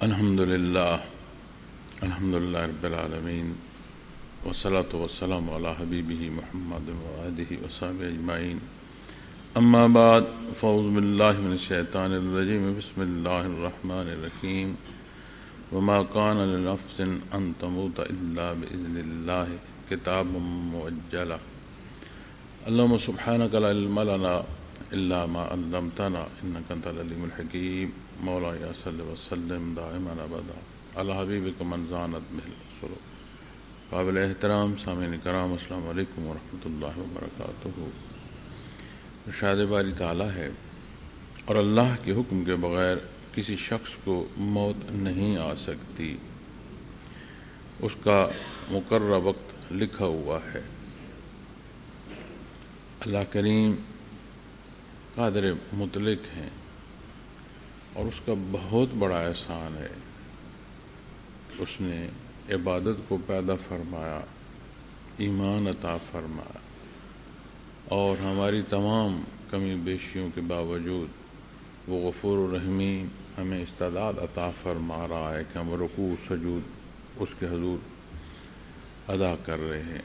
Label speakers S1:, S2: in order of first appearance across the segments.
S1: الحمدللہ رب العالمین والصلاة والسلام علی حبیبہ محمد وآلہ وصحبہ اجمعین اما بعد فاعوذ باللہ من الشیطان الرجیم بسم اللہ الرحمن الرحیم وما کان لنفس ان تموت الا باذن اللہ کتابا مؤجلا اللہم سبحانک لا علم لنا الا ما علمتنا انک انت العلیم الحکیم مولا یا صلی وسلم دائما ابدا علی حبیبک من زانت بہ السرور. قابل احترام سامعین کرام، السلام علیکم ورحمۃ اللہ وبرکاتہ. ارشاد باری تعالیٰ ہے، اور اللہ کے حکم کے بغیر کسی شخص کو موت نہیں آ سکتی، اس کا مقررہ وقت لکھا ہوا ہے. اللہ کریم قادر مطلق ہیں اور اس کا بہت بڑا احسان ہے. اس نے عبادت کو پیدا فرمایا، ایمان عطا فرمایا، اور ہماری تمام کمی بیشیوں کے باوجود وہ غفور الرحیم ہمیں استعداد عطا فرما رہا ہے کہ ہم رکوع سجود اس کے حضور ادا کر رہے ہیں.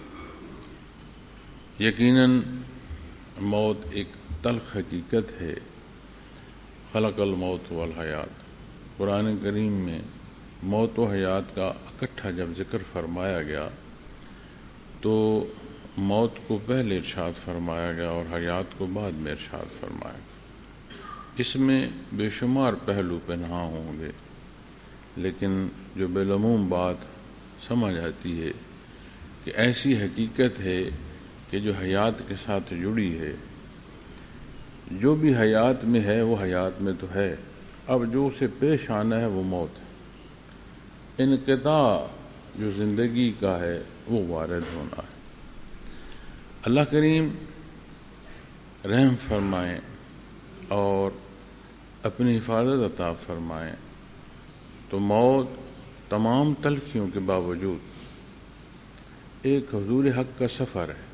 S1: یقیناً موت ایک تلخ حقیقت ہے. خلق الموت والحیات، قرآن کریم میں موت و حیات کا اکٹھا جب ذکر فرمایا گیا تو موت کو پہلے ارشاد فرمایا گیا اور حیات کو بعد میں ارشاد فرمایا گیا. اس میں بے شمار پہلو پنہاں ہوں گے، لیکن جو بالعموم بات سمجھ آتی ہے کہ ایسی حقیقت ہے کہ جو حیات کے ساتھ جڑی ہے. جو بھی حیات میں ہے وہ حیات میں تو ہے، اب جو اسے پیش آنا ہے وہ موت ہے. انقطاع جو زندگی کا ہے وہ وارد ہونا ہے. اللہ کریم رحم فرمائیں اور اپنی حفاظت عطا فرمائیں تو موت تمام تلخیوں کے باوجود ایک حضور حق کا سفر ہے.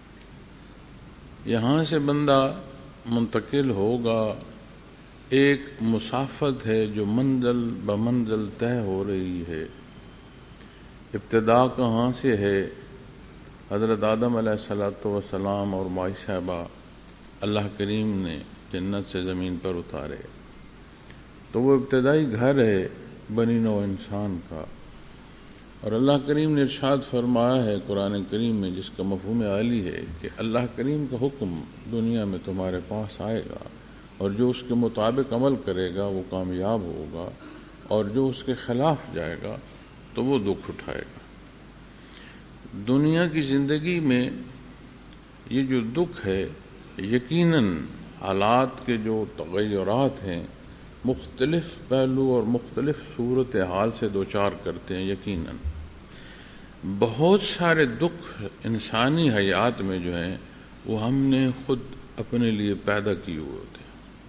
S1: یہاں سے بندہ منتقل ہوگا، ایک مسافت ہے جو منزل بمنزل طے ہو رہی ہے. ابتدا کہاں سے ہے؟ حضرت آدم علیہ السلام اور مائی صاحبہ اللہ کریم نے جنت سے زمین پر اتارے، تو وہ ابتدائی گھر ہے بنی نوع انسان کا. اور اللہ کریم نے ارشاد فرمایا ہے قرآن کریم میں، جس کا مفہوم عالی ہے کہ اللہ کریم کا حکم دنیا میں تمہارے پاس آئے گا، اور جو اس کے مطابق عمل کرے گا وہ کامیاب ہوگا، اور جو اس کے خلاف جائے گا تو وہ دکھ اٹھائے گا. دنیا کی زندگی میں یہ جو دکھ ہے، یقیناً حالات کے جو تغیرات ہیں مختلف پہلو اور مختلف صورتحال سے دوچار کرتے ہیں. یقیناً بہت سارے دکھ انسانی حیات میں جو ہیں وہ ہم نے خود اپنے لیے پیدا کیے ہوئے ہوتے ہیں.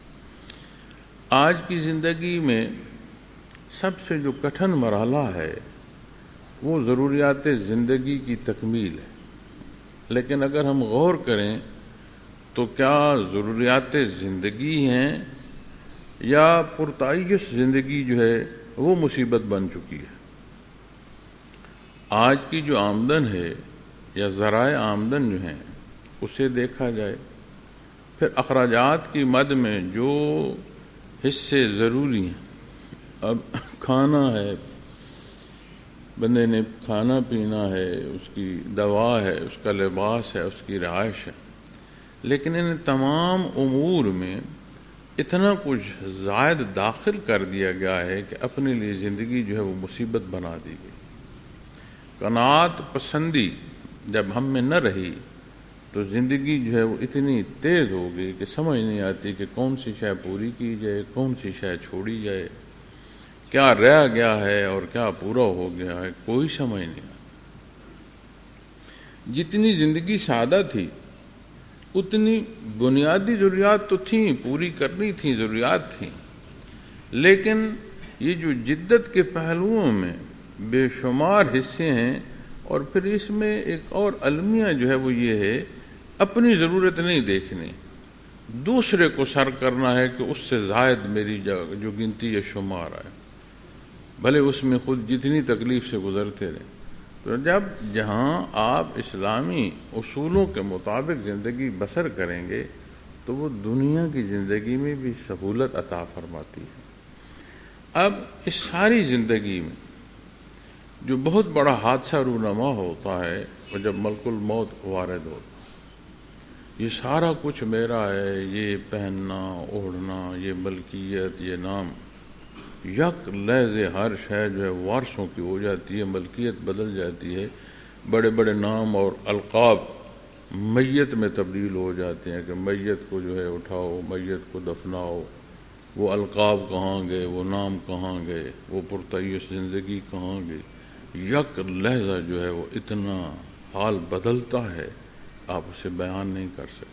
S1: آج کی زندگی میں سب سے جو کٹھن مرحلہ ہے وہ ضروریات زندگی کی تکمیل ہے. لیکن اگر ہم غور کریں تو کیا ضروریات زندگی ہیں یا پرتعیش زندگی جو ہے وہ مصیبت بن چکی ہے؟ آج کی جو آمدن ہے یا ذرائع آمدن جو ہیں اسے دیکھا جائے، پھر اخراجات کی مد میں جو حصے ضروری ہیں، اب کھانا ہے، بندے نے کھانا پینا ہے، اس کی دوا ہے، اس کا لباس ہے، اس کی رہائش ہے، لیکن ان تمام امور میں اتنا کچھ زائد داخل کر دیا گیا ہے کہ اپنے لیے زندگی جو ہے وہ مصیبت بنا دی گئی. قناعت پسندی جب ہم میں نہ رہی تو زندگی جو ہے وہ اتنی تیز ہو گئی کہ سمجھ نہیں آتی کہ کون سی شے پوری کی جائے، کون سی شے چھوڑی جائے، کیا رہ گیا ہے اور کیا پورا ہو گیا ہے، کوئی سمجھ نہیں آتی. جتنی زندگی سادہ تھی اتنی بنیادی ضروریات تو تھیں، پوری کرنی تھیں، ضروریات تھیں، لیکن یہ جو جدت کے پہلوؤں میں بے شمار حصے ہیں. اور پھر اس میں ایک اور المیہ جو ہے وہ یہ ہے، اپنی ضرورت نہیں دیکھنی، دوسرے کو سر کرنا ہے کہ اس سے زائد میری جو گنتی یا شمار ہے. بھلے اس میں خود جتنی تکلیف سے گزرتے رہیں۔ تو جہاں آپ اسلامی اصولوں کے مطابق زندگی بسر کریں گے تو وہ دنیا کی زندگی میں بھی سہولت عطا فرماتی ہے۔ اب اس ساری زندگی میں جو بہت بڑا حادثہ رونما ہوتا ہے وہ جب ملک الموت وارد ہوتا ہے، یہ سارا کچھ میرا ہے، یہ پہننا اوڑھنا، یہ ملکیت، یہ نام، یک لحظے ہر شے جو ہے وارثوں کی ہو جاتی ہے، ملکیت بدل جاتی ہے، بڑے بڑے نام اور القاب میت میں تبدیل ہو جاتے ہیں کہ میت کو جو ہے اٹھاؤ، میت کو دفناؤ، وہ القاب کہاں گئے، وہ نام کہاں گئے، وہ پرتعیش زندگی کہاں گئی۔ یک لحظہ جو ہے وہ اتنا حال بدلتا ہے آپ اسے بیان نہیں کر سکتے۔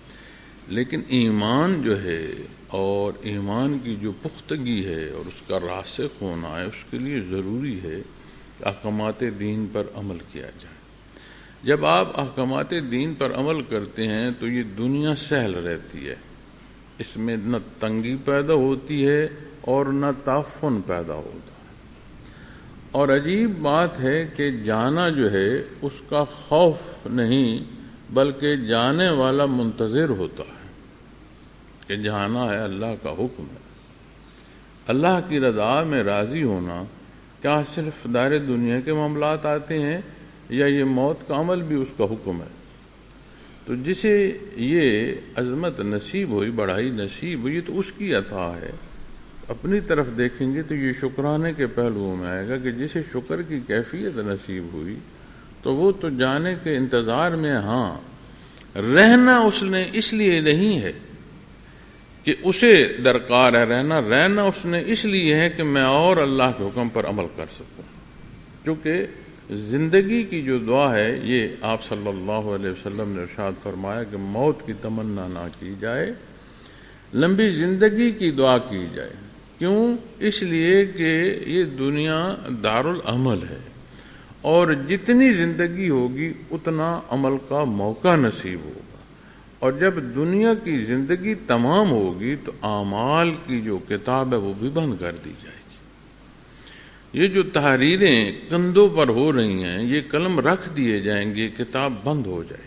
S1: لیکن ایمان جو ہے اور ایمان کی جو پختگی ہے اور اس کا راسخ ہونا ہے، اس کے لیے ضروری ہے کہ احکامات دین پر عمل کیا جائے۔ جب آپ احکامات دین پر عمل کرتے ہیں تو یہ دنیا سہل رہتی ہے، اس میں نہ تنگی پیدا ہوتی ہے اور نہ تعفن پیدا ہوتا ہے۔ اور عجیب بات ہے کہ جانا جو ہے اس کا خوف نہیں بلکہ جانے والا منتظر ہوتا ہے کہ جانا ہے، اللہ کا حکم ہے۔ اللہ کی رضا میں راضی ہونا کیا صرف دار دنیا کے معاملات آتے ہیں یا یہ موت کا عمل بھی اس کا حکم ہے؟ تو جسے یہ عظمت نصیب ہوئی، بڑائی نصیب ہوئی، تو اس کی عطا ہے۔ اپنی طرف دیکھیں گے تو یہ شکرانے کے پہلوؤں میں آئے گا کہ جسے شکر کی کیفیت نصیب ہوئی تو وہ تو جانے کے انتظار میں، ہاں رہنا اس نے اس لیے نہیں ہے کہ اسے درکار ہے رہنا اس نے اس لیے ہے کہ میں اور اللہ کے حکم پر عمل کر سکوں۔ چونکہ زندگی کی جو دعا ہے یہ آپ صلی اللہ علیہ وسلم نے ارشاد فرمایا کہ موت کی تمنا نہ کی جائے، لمبی زندگی کی دعا کی جائے۔ کیوں؟ اس لیے کہ یہ دنیا دارالعمل ہے اور جتنی زندگی ہوگی اتنا عمل کا موقع نصیب ہوگا، اور جب دنیا کی زندگی تمام ہوگی تو اعمال کی جو کتاب ہے وہ بھی بند کر دی جائے گی۔ یہ جو تحریریں کندھوں پر ہو رہی ہیں، یہ قلم رکھ دیے جائیں گے، کتاب بند ہو جائے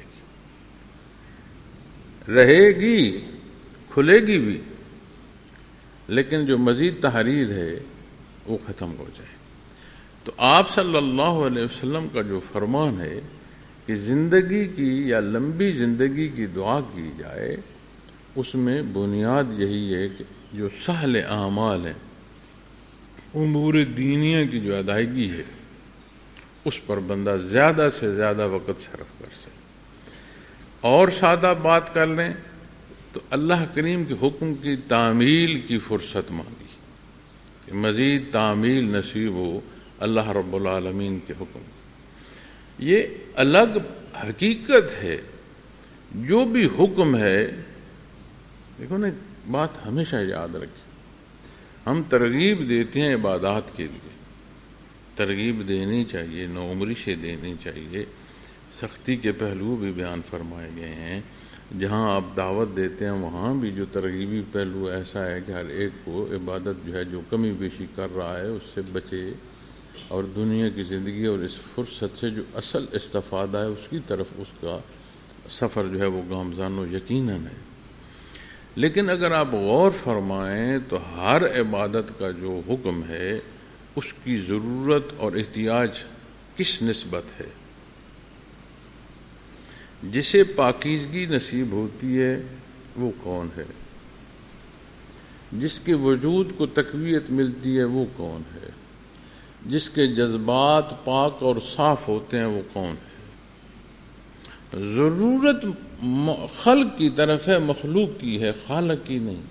S1: گی، رہے گی، کھلے گی بھی، لیکن جو مزید تحریر ہے وہ ختم ہو جائے۔ تو آپ صلی اللہ علیہ وسلم کا جو فرمان ہے کہ زندگی کی یا لمبی زندگی کی دعا کی جائے، اس میں بنیاد یہی ہے کہ جو سہل اعمال ہیں، امور دینیہ کی جو ادائیگی ہے، اس پر بندہ زیادہ سے زیادہ وقت صرف کر سکے۔ اور سادہ بات کر لیں تو اللہ کریم کے حکم کی تعمیل کی فرصت مانگی کہ مزید تعمیل نصیب ہو اللہ رب العالمین کے حکم۔ یہ الگ حقیقت ہے۔ جو بھی حکم ہے، دیکھو نا، بات ہمیشہ یاد رکھیں، ہم ترغیب دیتے ہیں عبادات کے لیے، ترغیب دینی چاہیے، نوعمری سے دینی چاہیے، سختی کے پہلو بھی بیان فرمائے گئے ہیں۔ جہاں آپ دعوت دیتے ہیں وہاں بھی جو ترغیبی پہلو ایسا ہے کہ ہر ایک کو عبادت جو ہے جو کمی بیشی کر رہا ہے اس سے بچے، اور دنیا کی زندگی اور اس فرصت سے جو اصل استفادہ ہے اس کی طرف اس کا سفر جو ہے وہ گامزن و یقیناً ہے۔ لیکن اگر آپ غور فرمائیں تو ہر عبادت کا جو حکم ہے اس کی ضرورت اور احتیاج کس نسبت ہے؟ جسے پاکیزگی نصیب ہوتی ہے وہ کون ہے؟ جس کے وجود کو تقویت ملتی ہے وہ کون ہے؟ جس کے جذبات پاک اور صاف ہوتے ہیں وہ کون ہے؟ ضرورت خلق کی طرف ہے، مخلوق کی ہے، خالق کی نہیں۔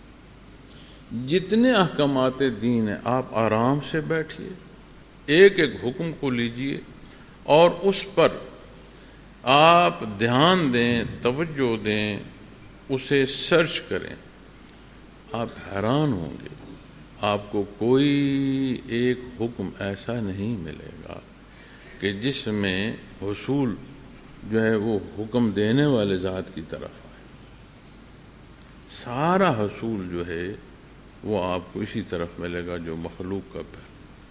S1: جتنے احکامات دین ہیں آپ آرام سے بیٹھیے، ایک ایک حکم کو لیجئے اور اس پر آپ دھیان دیں، توجہ دیں، اسے سرچ کریں، آپ حیران ہوں گے۔ آپ کو کوئی ایک حکم ایسا نہیں ملے گا کہ جس میں حصول جو ہے وہ حکم دینے والے ذات کی طرف آئے۔ سارا حصول جو ہے وہ آپ کو اسی طرف ملے گا جو مخلوق کا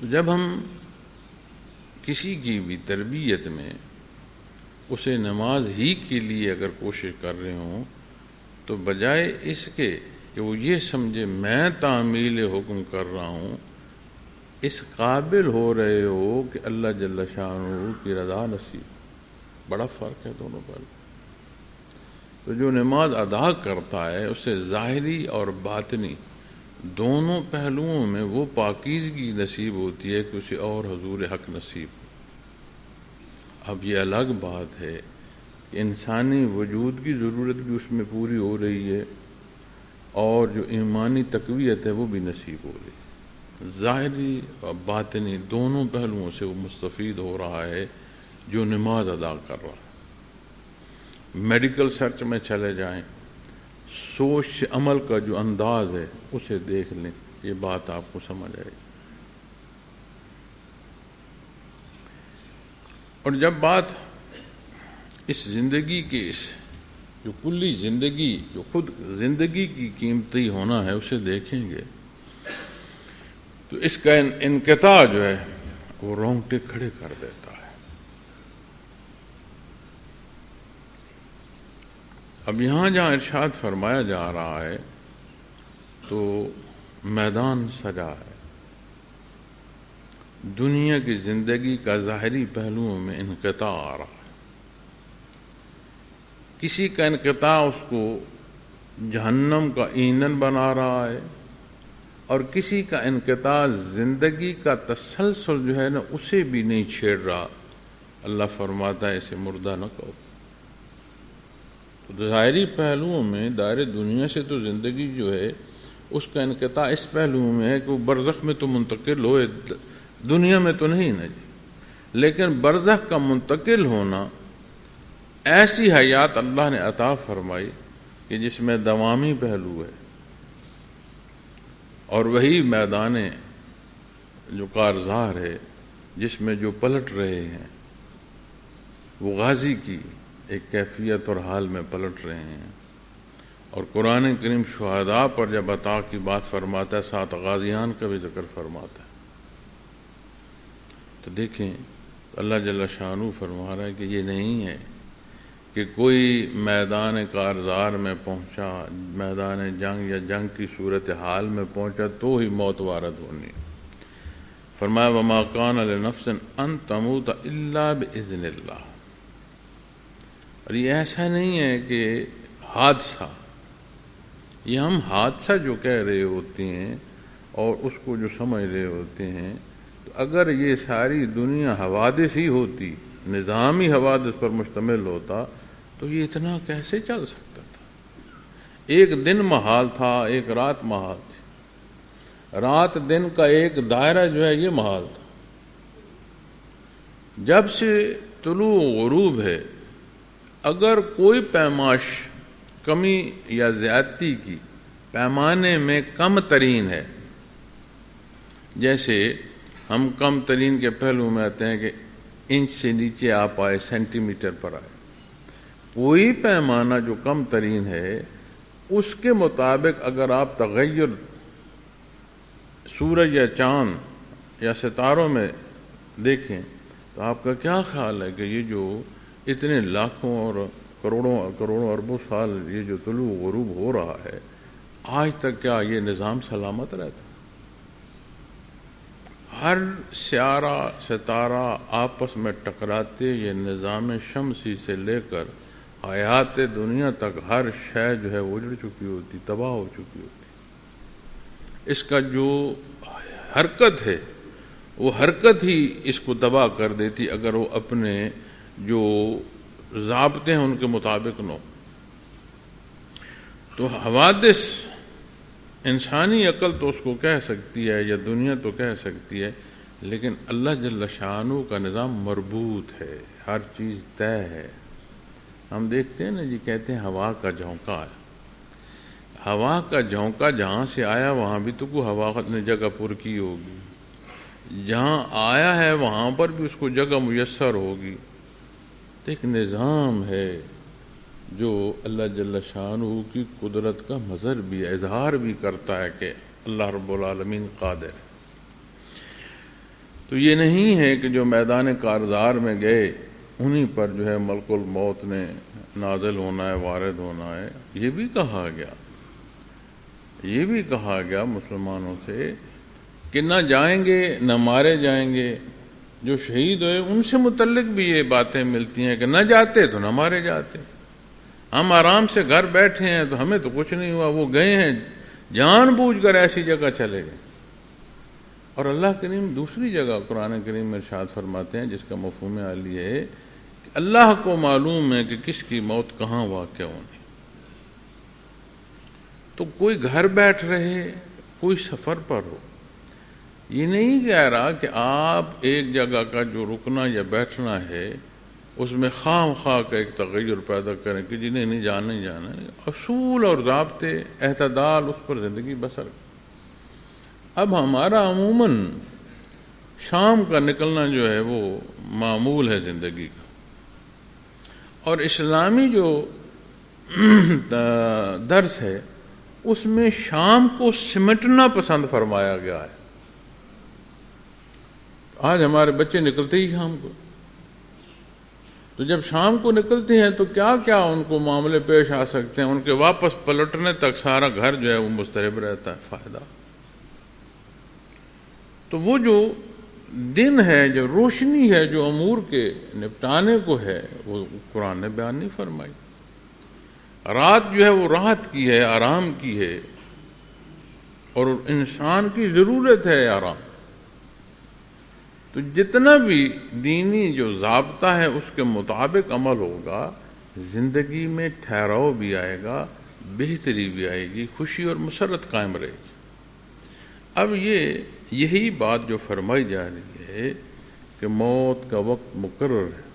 S1: تو جب ہم کسی کی بھی تربیت میں اسے نماز ہی کے لیے اگر کوشش کر رہے ہوں تو بجائے اس کے کہ وہ یہ سمجھے میں تعمیل حکم کر رہا ہوں، اس قابل ہو رہے ہو کہ اللہ جل شانہ کی رضا نصیب۔ بڑا فرق ہے دونوں پر۔ تو جو نماز ادا کرتا ہے اسے ظاہری اور باطنی دونوں پہلوؤں میں وہ پاکیزگی نصیب ہوتی ہے کہ اسے اور حضور حق نصیب ہو۔ اب یہ الگ بات ہے کہ انسانی وجود کی ضرورت بھی اس میں پوری ہو رہی ہے اور جو ایمانی تقویت ہے وہ بھی نصیب ہو رہی ہے۔ ظاہری اور باطنی دونوں پہلوؤں سے وہ مستفید ہو رہا ہے جو نماز ادا کر رہا ہے۔ میڈیکل سرچ میں چلے جائیں، سوچ سے عمل کا جو انداز ہے اسے دیکھ لیں، یہ بات آپ کو سمجھ آئے گی۔ اور جب بات اس زندگی کے اس جو کلی زندگی جو خود زندگی کی قیمتی ہونا ہے اسے دیکھیں گے تو اس کا انقطاع جو ہے وہ رونگٹے کھڑے کر دیتا ہے۔ اب یہاں جہاں ارشاد فرمایا جا رہا ہے تو میدان سجا ہے، دنیا کی زندگی کا ظاہری پہلوؤں میں انقطاع آ رہا ہے۔ کسی کا انقطاع اس کو جہنم کا ایندھن بنا رہا ہے اور کسی کا انقطاع زندگی کا تسلسل جو ہے نا اسے بھی نہیں چھیڑ رہا۔ اللہ فرماتا ہے اسے مردہ نہ کہو۔ تو ظاہری پہلوؤں میں دائرے دنیا سے تو زندگی جو ہے اس کا انقطاع اس پہلو میں ہے کہ وہ برزخ میں تو منتقل ہوئے، دنیا میں تو نہیں نا جی، لیکن برزخ کا منتقل ہونا ایسی حیات اللہ نے عطا فرمائی کہ جس میں دوامی پہلو ہے، اور وہی میدان جو کارزار ہے جس میں جو پلٹ رہے ہیں وہ غازی کی ایک کیفیت اور حال میں پلٹ رہے ہیں۔ اور قرآن کریم شہداء پر جب عطا کی بات فرماتا ہے ساتھ غازیان کا بھی ذکر فرماتا ہے۔ تو دیکھیں اللہ جل شانہ فرما رہا ہے کہ یہ نہیں ہے کہ کوئی میدان کارزار میں پہنچا، میدان جنگ یا جنگ کی صورتحال میں پہنچا تو ہی موت وارد ہونی۔ فرمایا وما کان لنفس ان تموت الا باذن اللہ۔ اور یہ ایسا نہیں ہے کہ حادثہ، یہ ہم حادثہ جو کہہ رہے ہوتے ہیں اور اس کو جو سمجھ رہے ہوتے ہیں، تو اگر یہ ساری دنیا حوادث ہی ہوتی، نظامی حوادث پر مشتمل ہوتا تو یہ اتنا کیسے چل سکتا تھا؟ ایک دن محال تھا، ایک رات محال تھی، رات دن کا ایک دائرہ جو ہے یہ محال تھا۔ جب سے طلوع غروب ہے اگر کوئی پیمائش کمی یا زیادتی کی پیمانے میں کم ترین ہے، جیسے ہم کم ترین کے پہلو میں آتے ہیں کہ انچ سے نیچے آپ آئے، سینٹی میٹر پر آئے، کوئی پیمانہ جو کم ترین ہے اس کے مطابق اگر آپ تغیر سورج یا چاند یا ستاروں میں دیکھیں تو آپ کا کیا خیال ہے کہ یہ جو اتنے لاکھوں اور کروڑوں اربوں سال یہ جو طلوع غروب ہو رہا ہے، آج تک کیا یہ نظام سلامت رہتا؟ ہر سیارہ ستارہ آپس میں ٹکراتے، یہ نظام شمسی سے لے کر حیات دنیا تک ہر شے جو ہے اجڑ چکی ہوتی، تباہ ہو چکی ہوتی۔ اس کا جو حرکت ہے وہ حرکت ہی اس کو تباہ کر دیتی اگر وہ اپنے جو ضابطے ہیں ان کے مطابق نہ ہو۔ تو حوادث انسانی عقل تو اس کو کہہ سکتی ہے یا دنیا تو کہہ سکتی ہے، لیکن اللہ جل شانہ کا نظام مربوط ہے، ہر چیز طے ہے۔ ہم دیکھتے ہیں نا جی، کہتے ہیں ہوا کا جھونکا ہے، ہوا کا جھونکا جہاں سے آیا وہاں بھی تو کوئی ہوا نے جگہ پر کی ہوگی، جہاں آیا ہے وہاں پر بھی اس کو جگہ میسر ہوگی۔ تو ایک نظام ہے جو اللہ جل شانہ کی قدرت کا مظہر بھی، اظہار بھی کرتا ہے کہ اللہ رب العالمین قادر ہے۔ تو یہ نہیں ہے کہ جو میدان کارزار میں گئے انہی پر جو ہے ملک الموت نے نازل ہونا ہے، وارد ہونا ہے۔ یہ بھی کہا گیا مسلمانوں سے کہ نہ جائیں گے نہ مارے جائیں گے۔ جو شہید ہوئے ان سے متعلق بھی یہ باتیں ملتی ہیں کہ نہ جاتے تو نہ مارے جاتے، ہم آرام سے گھر بیٹھے ہیں تو ہمیں تو کچھ نہیں ہوا، وہ گئے ہیں جان بوجھ کر ایسی جگہ چلے گئے۔ اور اللہ کریم دوسری جگہ قرآن کریم میں ارشاد فرماتے ہیں جس کا مفہوم عالی ہے کہ اللہ کو معلوم ہے کہ کس کی موت کہاں واقع ہونی۔ تو کوئی گھر بیٹھ رہے، کوئی سفر پر ہو، یہ نہیں کہہ رہا کہ آپ ایک جگہ کا جو رکنا یا بیٹھنا ہے اس میں خواہ کا ایک تغیر پیدا کریں کہ جنہیں نہیں جانا اصول اور ضابطے اعتدال اس پر زندگی بسر۔ اب ہمارا عموماً شام کا نکلنا جو ہے وہ معمول ہے زندگی کا، اور اسلامی جو درس ہے اس میں شام کو سمٹنا پسند فرمایا گیا ہے۔ آج ہمارے بچے نکلتے ہی شام کو، تو جب شام کو نکلتے ہیں تو کیا کیا ان کو معاملے پیش آ سکتے ہیں، ان کے واپس پلٹنے تک سارا گھر جو ہے وہ مضطرب رہتا ہے۔ فائدہ تو وہ جو دن ہے، جو روشنی ہے، جو امور کے نپٹانے کو ہے، وہ قرآن نے بیان نہیں فرمائی۔ رات جو ہے وہ راحت کی ہے، آرام کی ہے، اور انسان کی ضرورت ہے آرام۔ تو جتنا بھی دینی جو ضابطہ ہے اس کے مطابق عمل ہوگا، زندگی میں ٹھہراؤ بھی آئے گا، بہتری بھی آئے گی، خوشی اور مسرت قائم رہے گی۔ اب یہی بات جو فرمائی جا رہی ہے کہ موت کا وقت مقرر ہے،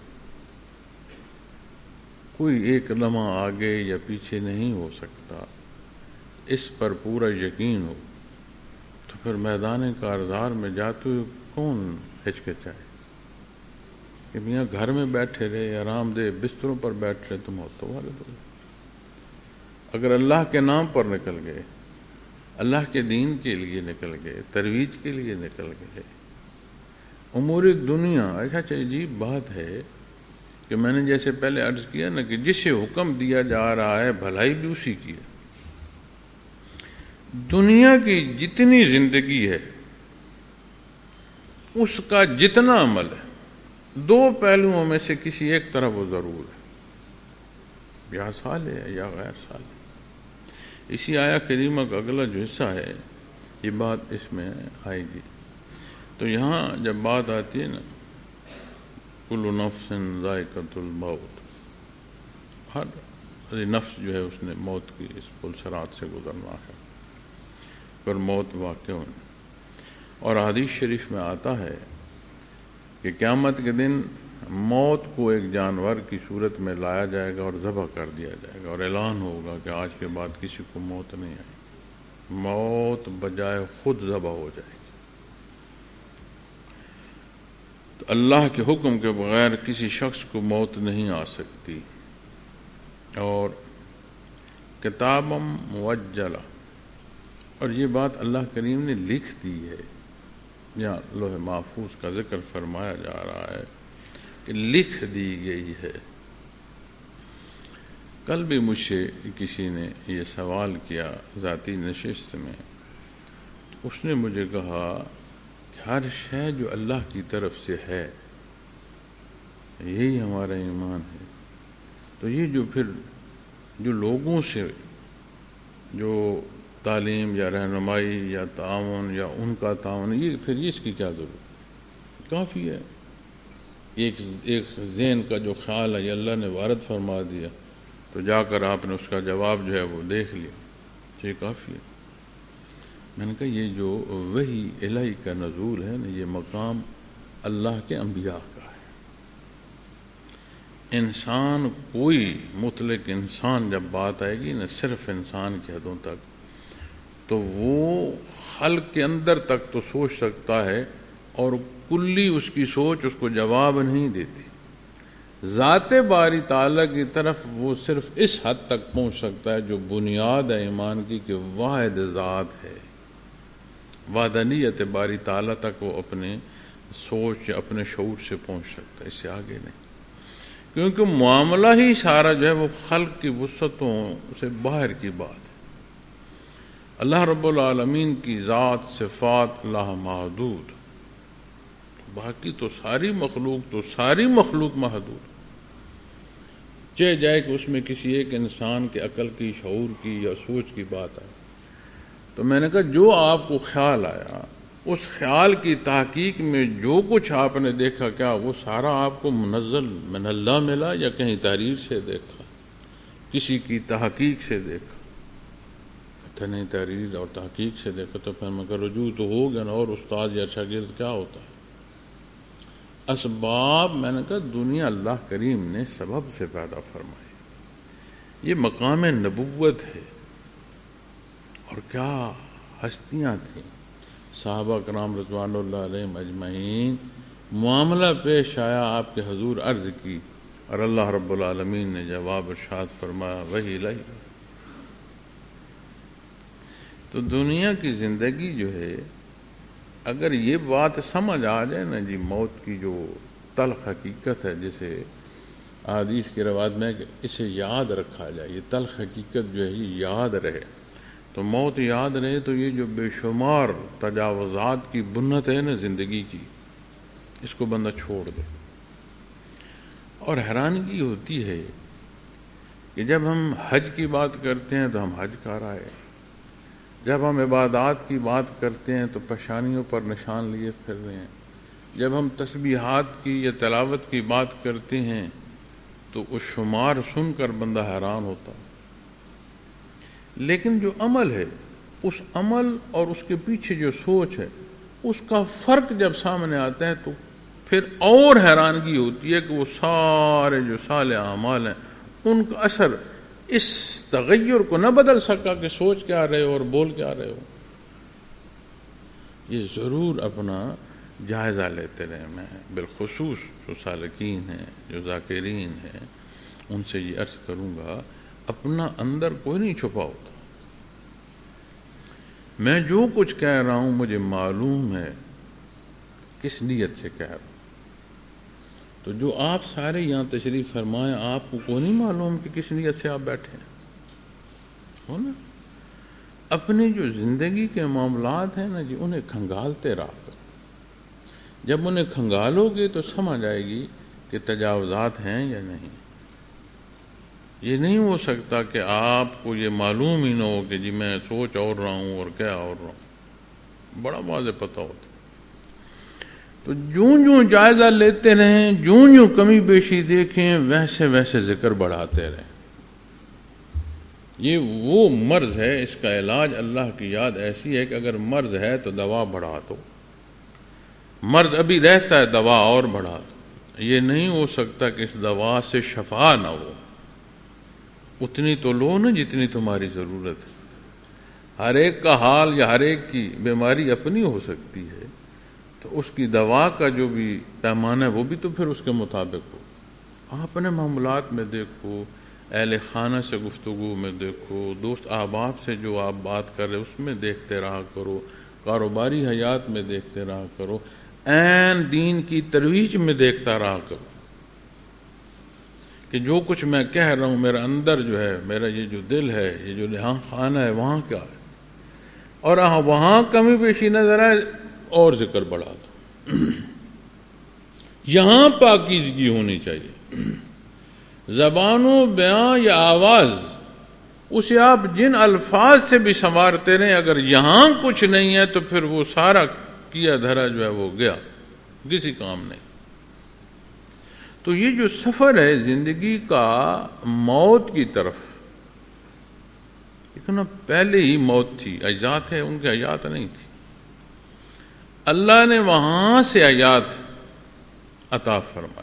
S1: کوئی ایک لمحہ آگے یا پیچھے نہیں ہو سکتا، اس پر پورا یقین ہو تو پھر میدان کارزار میں جاتے ہوئے کون ہچکچائے کہ میاں گھر میں بیٹھے رہے، آرام دہ بستروں پر بیٹھ رہے تو موت تو وارد ہو۔ اگر اللہ کے نام پر نکل گئے، اللہ کے دین کے لیے نکل گئے، ترویج کے لیے نکل گئے، امور دنیا ایسا عجیب بات ہے کہ میں نے جیسے پہلے عرض کیا نا کہ جسے حکم دیا جا رہا ہے بھلائی بھی اسی کی ہے۔ دنیا کی جتنی زندگی ہے اس کا جتنا عمل ہے، دو پہلوؤں میں سے کسی ایک طرف وہ ضرور ہے، یا صالح ہے یا غیر صالح۔ اسی آیہ کریمہ کا اگلا جو حصہ ہے یہ بات اس میں آئے گی۔ تو یہاں جب بات آتی ہے نا کل نفس ذائقۃ الموت، ہر نفس جو ہے اس نے موت کی اس پل صراط سے گزرنا ہے، پر موت واقع ہونی۔ اور حدیث شریف میں آتا ہے کہ قیامت کے دن موت کو ایک جانور کی صورت میں لایا جائے گا اور ذبح کر دیا جائے گا، اور اعلان ہوگا کہ آج کے بعد کسی کو موت نہیں آئی، موت بجائے خود ذبح ہو جائے گی۔ تو اللہ کے حکم کے بغیر کسی شخص کو موت نہیں آ سکتی۔ اور کتابم موجلہ، اور یہ بات اللہ کریم نے لکھ دی ہے، یا لوح محفوظ کا ذکر فرمایا جا رہا ہے کہ لکھ دی گئی ہے۔ کل بھی مجھ سے کسی نے یہ سوال کیا ذاتی نشست میں، اس نے مجھے کہا کہ ہر شے جو اللہ کی طرف سے ہے یہی ہمارا ایمان ہے، تو یہ جو پھر جو لوگوں سے جو تعلیم یا رہنمائی یا تعاون یا ان کا تعاون، یہ پھر اس کی کیا ضرورت؟ کافی ہے ایک ذہن کا جو خیال ہے یہ اللہ نے وارد فرما دیا، تو جا کر آپ نے اس کا جواب جو ہے وہ دیکھ لیا، یہ کافی ہے۔ میں نے کہا یہ جو وحی الہی کا نزول ہے نا، یہ مقام اللہ کے انبیاء کا ہے۔ انسان کوئی مطلق انسان جب بات آئے گی نا صرف انسان کی حدوں تک، تو وہ خلق کے اندر تک تو سوچ سکتا ہے، اور کلی اس کی سوچ اس کو جواب نہیں دیتی۔ ذات باری تعالیٰ کی طرف وہ صرف اس حد تک پہنچ سکتا ہے جو بنیاد ہے ایمان کی کہ واحد ذات ہے۔ وحدانیت باری تعالیٰ تک وہ اپنے سوچ یا اپنے شعور سے پہنچ سکتا ہے، اس سے آگے نہیں، کیونکہ معاملہ ہی سارا جو ہے وہ خلق کی وسعتوں سے باہر کی بات ہے۔ اللہ رب العالمین کی ذات صفات لا محدود، باقی تو ساری مخلوق محدود، چاہے جائے کہ اس میں کسی ایک انسان کے عقل کی، شعور کی یا سوچ کی بات آئے۔ تو میں نے کہا جو آپ کو خیال آیا، اس خیال کی تحقیق میں جو کچھ آپ نے دیکھا، کیا وہ سارا آپ کو منزل من اللہ ملا یا کہیں تحریر سے دیکھا، کسی کی تحقیق سے دیکھا؟ کہتے نہیں، تحریر اور تحقیق سے دیکھا۔ تو پھر میں کہا رجوع تو ہو گیا نا، اور استاد یا شاگرد کیا ہوتا ہے؟ اسباب میں نے کہا دنیا اللہ کریم نے سبب سے پیدا فرمائی، یہ مقام نبوت ہے، اور کیا ہستیاں تھیں، صحابہ کرام رضوان اللہ علیہم اجمعین۔ معاملہ پیش آیا، آپ کے حضور عرض کی، اور اللہ رب العالمین نے جواب ارشاد فرمایا وحی الہی۔ تو دنیا کی زندگی جو ہے، اگر یہ بات سمجھ آ جائے نا جی، موت کی جو تلخ حقیقت ہے، جسے حدیث کی روایت میں کہ اسے یاد رکھا جائے، یہ تلخ حقیقت جو ہے یہ یاد رہے، تو موت یاد رہے، تو یہ جو بے شمار تجاوزات کی بنت ہے نا زندگی کی، اس کو بندہ چھوڑ دے۔ اور حیرانگی ہوتی ہے کہ جب ہم حج کی بات کرتے ہیں تو ہم حج کر آئے، جب ہم عبادات کی بات کرتے ہیں تو پیشانیوں پر نشان لیے پھر رہے ہیں، جب ہم تسبیحات کی یا تلاوت کی بات کرتے ہیں تو اس شمار سن کر بندہ حیران ہوتا ہے۔ لیکن جو عمل ہے، اس عمل اور اس کے پیچھے جو سوچ ہے، اس کا فرق جب سامنے آتا ہے تو پھر اور حیرانگی ہوتی ہے کہ وہ سارے جو صالح اعمال ہیں ان کا اثر اس تغیر کو نہ بدل سکا کہ سوچ کیا رہے ہو اور بول کیا رہے ہو۔ یہ ضرور اپنا جائزہ لیتے رہے، میں بالخصوص جو سالکین ہیں، جو ذاکرین ہیں، ان سے یہ عرض کروں گا، اپنا اندر کوئی نہیں چھپا ہوتا۔ میں جو کچھ کہہ رہا ہوں مجھے معلوم ہے کس نیت سے کہہ رہا ہوں۔ تو جو آپ سارے یہاں تشریف فرمائیں، آپ کو کوئی نہیں معلوم کہ کس نیت سے آپ بیٹھے ہیں، ہو نا؟ اپنی جو زندگی کے معاملات ہیں نا جی، انہیں کھنگالتے رہا کرو۔ جب انہیں کھنگالو گے تو سمجھ آئے گی کہ تجاوزات ہیں یا نہیں۔ یہ نہیں ہو سکتا کہ آپ کو یہ معلوم ہی نہ ہو کہ جی میں سوچ اور رہا ہوں اور کیا اور رہا ہوں، بڑا واضح پتہ ہوتا۔ تو جوں جائزہ لیتے رہیں، جوں کمی بیشی دیکھیں، ویسے ویسے ذکر بڑھاتے رہیں۔ یہ وہ مرض ہے، اس کا علاج اللہ کی یاد ایسی ہے کہ اگر مرض ہے تو دوا بڑھا دو، مرض ابھی رہتا ہے دوا اور بڑھا دو۔ یہ نہیں ہو سکتا کہ اس دوا سے شفا نہ ہو، اتنی تو لو نا جتنی تمہاری ضرورت ہے۔ ہر ایک کا حال یا ہر ایک کی بیماری اپنی ہو سکتی ہے، تو اس کی دوا کا جو بھی پیمانہ ہے وہ بھی تو پھر اس کے مطابق ہو۔ آپ اپنے معاملات میں دیکھو، اہل خانہ سے گفتگو میں دیکھو، دوست احباب سے جو آپ بات کر رہے اس میں دیکھتے رہا کرو، کاروباری حیات میں دیکھتے رہا کرو، عین دین کی ترویج میں دیکھتا رہا کرو کہ جو کچھ میں کہہ رہا ہوں میرا اندر جو ہے، میرا یہ جو دل ہے، یہ جو یہاں خانہ ہے وہاں کیا ہے، اور وہاں کمی بیشی نظر آئے اور ذکر بڑھا دو۔ یہاں پاکیزگی ہونی چاہیے، زبان و بیان یا آواز، اسے آپ جن الفاظ سے بھی سنوارتے رہیں، اگر یہاں کچھ نہیں ہے تو پھر وہ سارا کیا دھرا جو ہے وہ گیا، کسی کام نہیں۔ تو یہ جو سفر ہے زندگی کا موت کی طرف، لیکن پہلے ہی موت تھی، حیات ہے، ان کی حیات نہیں تھی۔ اللہ نے وہاں سے حیات عطا فرمائی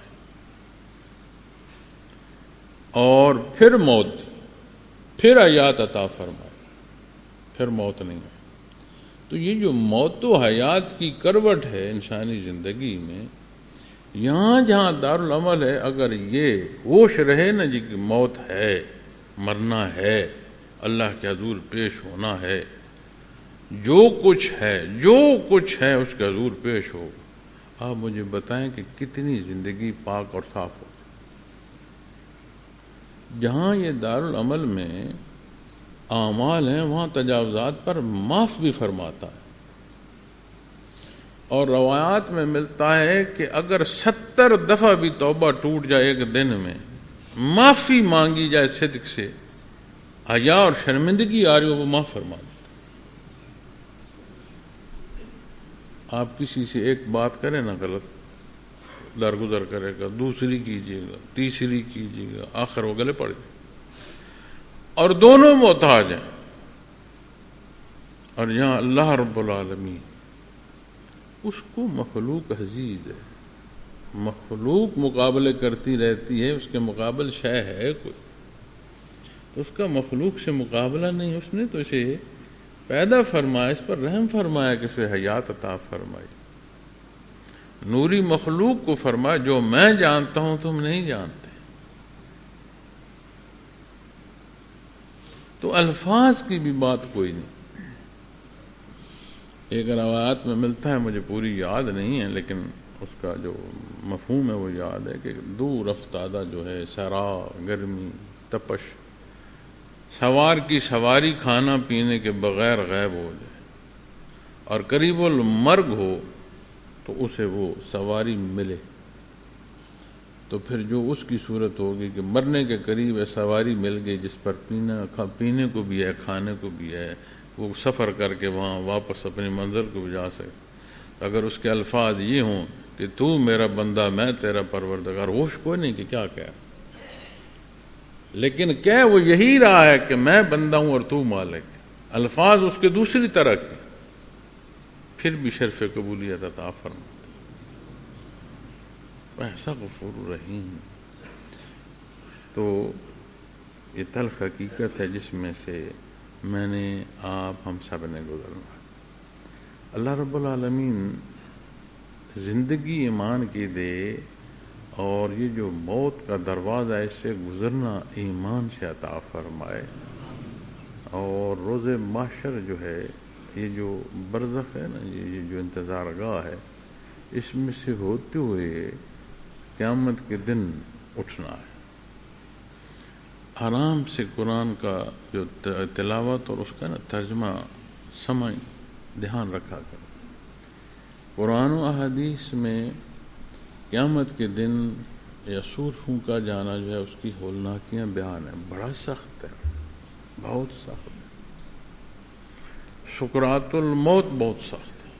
S1: اور پھر موت، پھر حیات عطا فرمائی، پھر موت نہیں ہے۔ تو یہ جو موت و حیات کی کروٹ ہے انسانی زندگی میں، یہاں جہاں دارالعمل ہے، اگر یہ ہوش رہے نا جی کہ موت ہے، مرنا ہے، اللہ کے حضور پیش ہونا ہے، جو کچھ ہے اس کے حضور پیش ہو، آپ مجھے بتائیں کہ کتنی زندگی پاک اور صاف ہو. جہاں یہ دارالعمل میں اعمال ہیں وہاں تجاوزات پر معاف بھی فرماتا ہے. اور روایات میں ملتا ہے کہ اگر 70 دفعہ بھی توبہ ٹوٹ جائے ایک دن میں، معافی مانگی جائے صدق سے، حیا اور شرمندگی آ رہی ہو، وہ معاف فرما دیتا. آپ کسی سے ایک بات کریں نا غلط، درگزر کرے گا، دوسری کیجیے گا، تیسری کیجیے گا، آخر وہ گلے پڑ جائے. اور دونوں محتاج ہیں. اور یہاں اللہ رب العالمین اس کو مخلوق عزیز ہے، مخلوق مقابلے کرتی رہتی ہے، اس کے مقابل شے ہے کوئی، تو اس کا مخلوق سے مقابلہ نہیں. اس نے تو اسے پیدا فرمایا، اس پر رحم فرمایا کہ اسے حیات عطا فرمائی. نوری مخلوق کو فرمایا جو میں جانتا ہوں تم نہیں جانتے. تو الفاظ کی بھی بات کوئی نہیں. ایک روایات میں ملتا ہے، مجھے پوری یاد نہیں ہے، لیکن اس کا جو مفہوم ہے وہ یاد ہے کہ دور افتادہ جو ہے سرا، گرمی، تپش، سوار کی سواری کھانا پینے کے بغیر غائب ہو جائے اور قریب المرگ ہو تو اسے وہ سواری ملے، تو پھر جو اس کی صورت ہوگی کہ مرنے کے قریب ہے، سواری مل گئی جس پر پینے کو بھی ہے، کھانے کو بھی ہے، وہ سفر کر کے وہاں واپس اپنی منزل کو بھی جا سکے. اگر اس کے الفاظ یہ ہوں کہ تو میرا بندہ میں تیرا پروردگار، ہوش کوئی نہیں کہ کیا کہہ، لیکن کہہ وہ یہی رہا ہے کہ میں بندہ ہوں اور تو مالک. الفاظ اس کے دوسری طرح کے، پھر بھی شرف قبولیت عطا فرماتا. ایسا غفور رحیم. تو یہ تلخ حقیقت ہے جس میں سے میں نے، آپ، ہم سب نے گزرنا. اللہ رب العالمین زندگی ایمان کی دے، اور یہ جو موت کا دروازہ ہے اس سے گزرنا ایمان سے عطا فرمائے. اور روز محشر جو ہے، یہ جو برزخ ہے نا، یہ جو انتظار گاہ ہے، اس میں سے ہوتے ہوئے قیامت کے دن اٹھنا ہے. آرام سے قرآن کا جو تلاوت اور اس کا نا ترجمہ سمجھ دھیان رکھا کرو. قرآن و احادیث میں قیامت کے دن یا سور پھونکا جانا جو ہے اس کی ہولناکیاں بیان ہیں. بڑا سخت ہے، بہت سخت ہے. سکرات الموت بہت سخت ہے.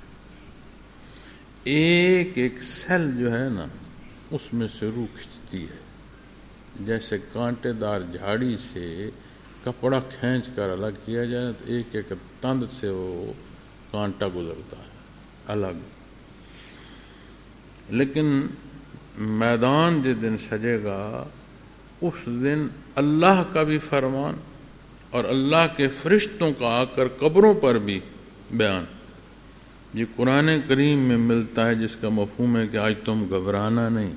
S1: ایک ایک سیل جو ہے نا اس میں سے روح کھنچتی ہے، جیسے کانٹے دار جھاڑی سے کپڑا کھینچ کر الگ کیا جائے تو ایک ایک تند سے وہ کانٹا گزرتا ہے الگ. لیکن میدان جس دن سجے گا اس دن اللہ کا بھی فرمان اور اللہ کے فرشتوں کا آ کر قبروں پر بھی بیان. یہ قرآن کریم میں ملتا ہے، جس کا مفہوم ہے کہ آج تم گھبرانا نہیں.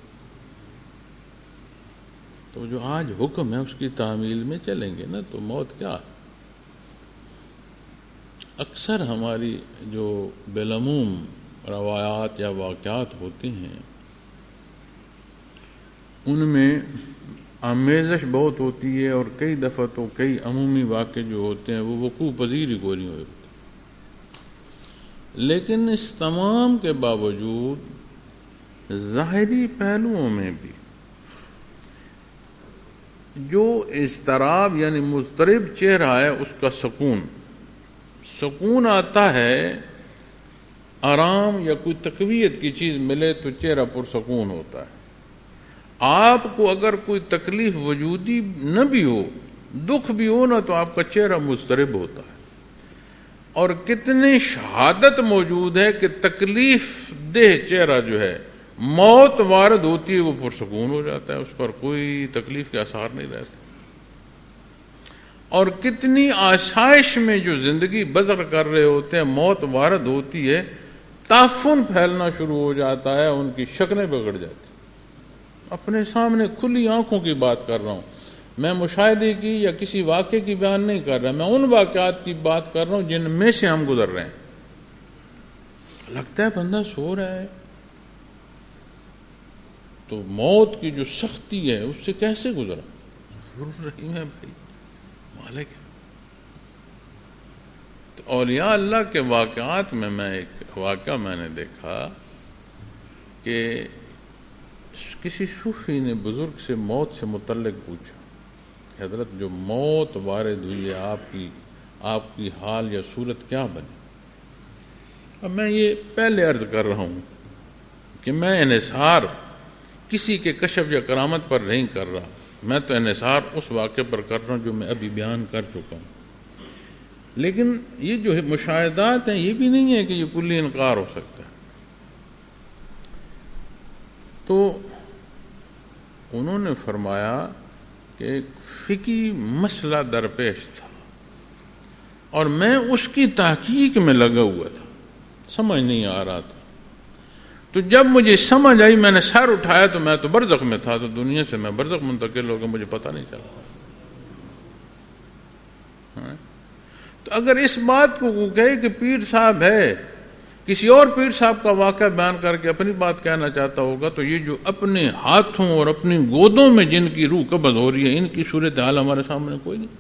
S1: تو جو آج حکم ہے اس کی تعمیل میں چلیں گے نا تو موت کیا. اکثر ہماری جو بالعموم روایات یا واقعات ہوتی ہیں ان میں آمیزش بہت ہوتی ہے، اور کئی دفعہ تو کئی عمومی واقع جو ہوتے ہیں وہ وقوع پذیر ہی کوئی نہیں ہوتے. لیکن اس تمام کے باوجود ظاہری پہلوؤں میں بھی جو اضطراب یعنی مضطرب چہرہ ہے اس کا سکون آتا ہے. آرام یا کوئی تقویت کی چیز ملے تو چہرہ پرسکون ہوتا ہے. آپ کو اگر کوئی تکلیف وجودی نہ بھی ہو، دکھ بھی ہو نا، تو آپ کا چہرہ مضطرب ہوتا ہے. اور کتنی شہادت موجود ہے کہ تکلیف دہ چہرہ جو ہے موت وارد ہوتی ہے وہ پرسکون ہو جاتا ہے، اس پر کوئی تکلیف کے آثار نہیں رہتے. اور کتنی آسائش میں جو زندگی بسر کر رہے ہوتے ہیں، موت وارد ہوتی ہے، تعفن پھیلنا شروع ہو جاتا ہے، ان کی شکلیں بگڑ جاتی. اپنے سامنے کھلی آنکھوں کی بات کر رہا ہوں، میں مشاہدے کی یا کسی واقعے کی بیان نہیں کر رہا، میں ان واقعات کی بات کر رہا ہوں جن میں سے ہم گزر رہے ہیں. لگتا ہے بندہ سو رہا ہے، تو موت کی جو سختی ہے اس سے کیسے گزرا؟ ضرور رحیم ہے بھائی، مالک ہے۔ تو اولیاء اللہ کے واقعات میں ایک واقعہ میں نے دیکھا کہ کسی صوفی نے بزرگ سے موت سے متعلق پوچھا، حضرت جو موت وارد ہوئی ہے آپ کی حال یا صورت کیا بنی؟ اب میں یہ پہلے عرض کر رہا ہوں کہ میں انحصار کسی کے کشف یا کرامت پر نہیں کر رہا، میں تو انحصار اس واقعے پر کر رہا ہوں جو میں ابھی بیان کر چکا ہوں۔ لیکن یہ جو مشاہدات ہیں یہ بھی نہیں ہے کہ یہ کلی انکار ہو سکتا ہے۔ تو انہوں نے فرمایا کہ ایک فقہی مسئلہ درپیش تھا اور میں اس کی تحقیق میں لگا ہوا تھا، سمجھ نہیں آ رہا تھا۔ تو جب مجھے سمجھ آئی میں نے سر اٹھایا تو میں تو برزخ میں تھا، تو دنیا سے میں برزخ منتقل ہو گیا، مجھے پتہ نہیں چلا۔ تو اگر اس بات کو کہے کہ پیر صاحب ہے، کسی اور پیر صاحب کا واقعہ بیان کر کے اپنی بات کہنا چاہتا ہوگا، تو یہ جو اپنے ہاتھوں اور اپنی گودوں میں جن کی روح قبض ہو رہی ہے ان کی صورتحال ہمارے سامنے کوئی نہیں۔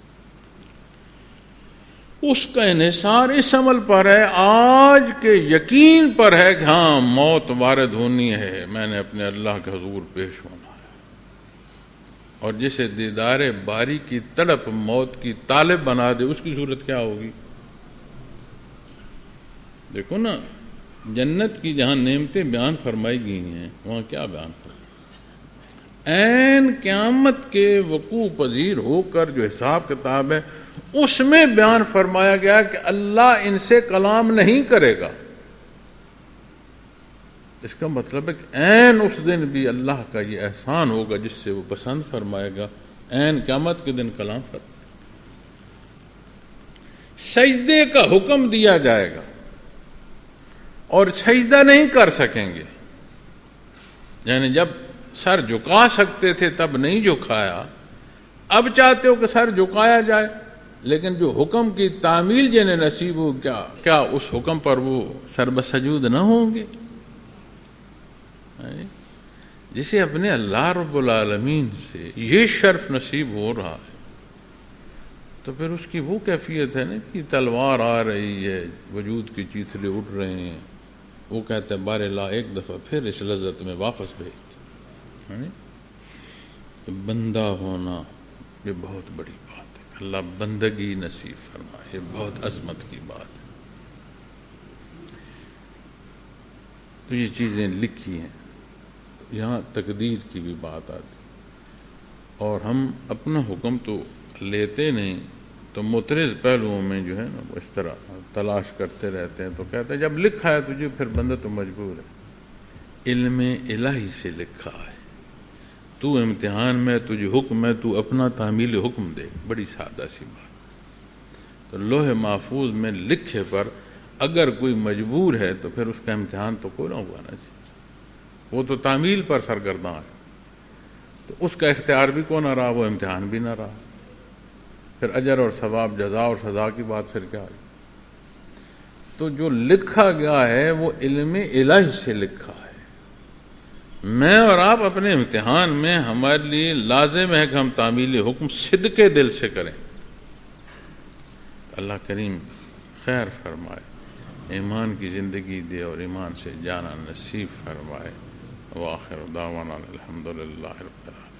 S1: اس کا انحصار اس عمل پر ہے، آج کے یقین پر ہے کہ ہاں موت وارد ہونی ہے، میں نے اپنے اللہ کے حضور پیش ہونا ہے۔ اور جسے دیدار باری کی تڑپ موت کی طالب بنا دے اس کی صورت کیا ہوگی؟ دیکھو نا، جنت کی جہاں نعمتیں بیان فرمائی گئی ہیں وہاں کیا بیان فرمائی؟ عین قیامت کے وقوع پذیر ہو کر جو حساب کتاب ہے اس میں بیان فرمایا گیا کہ اللہ ان سے کلام نہیں کرے گا۔ اس کا مطلب ہے کہ عین اس دن بھی اللہ کا یہ احسان ہوگا جس سے وہ پسند فرمائے گا، عین قیامت کے دن کلام فرمائے گا۔ سجدے کا حکم دیا جائے گا اور سجدہ نہیں کر سکیں گے، یعنی جب سر جھکا سکتے تھے تب نہیں جھکایا، اب چاہتے ہو کہ سر جھکایا جائے، لیکن جو حکم کی تعمیل جنہیں نصیب ہو کیا اس حکم پر وہ سر بسجود نہ ہوں گے؟ جسے اپنے اللہ رب العالمین سے یہ شرف نصیب ہو رہا ہے تو پھر اس کی وہ کیفیت ہے نا کہ تلوار آ رہی ہے، وجود کی چیتھلے اٹھ رہے ہیں، وہ کہتے ہیں بار لا ایک دفعہ پھر اس لذت میں واپس بھیج دے۔ بندہ ہونا یہ بہت بڑی بات ہے، اللہ بندگی نصیب فرمائے، یہ بہت عظمت کی بات ہے۔ تو یہ چیزیں لکھی ہیں، یہاں تقدیر کی بھی بات آتی، اور ہم اپنا حکم تو لیتے نہیں، تو مترز پہلوؤں میں جو ہے نا وہ اس طرح تلاش کرتے رہتے ہیں۔ تو کہتے ہیں جب لکھا ہے تجھے پھر بندہ تو مجبور ہے، علم الہی سے لکھا ہے، تو امتحان میں، تجھے حکم ہے، تو اپنا تعمیل حکم دے۔ بڑی سادہ سی بات۔ تو لوح محفوظ میں لکھے پر اگر کوئی مجبور ہے تو پھر اس کا امتحان تو کوئی نہ ہوا نا چاہیے، وہ تو تعمیل پر سرگرداں ہے، تو اس کا اختیار بھی کو نہ رہا، وہ امتحان بھی نہ رہا، پھر اجر اور ثواب، جزا اور سزا کی بات پھر کیا آئی؟ تو جو لکھا گیا ہے وہ علم الہی سے لکھا ہے۔ میں اور آپ اپنے امتحان میں ہمارے لیے لازم ہے کہ ہم تعمیل حکم صدقے دل سے کریں۔ اللہ کریم خیر فرمائے، ایمان کی زندگی دے اور ایمان سے جانا نصیب فرمائے۔ وآخر دعوانا الحمدللہ رب العالمین۔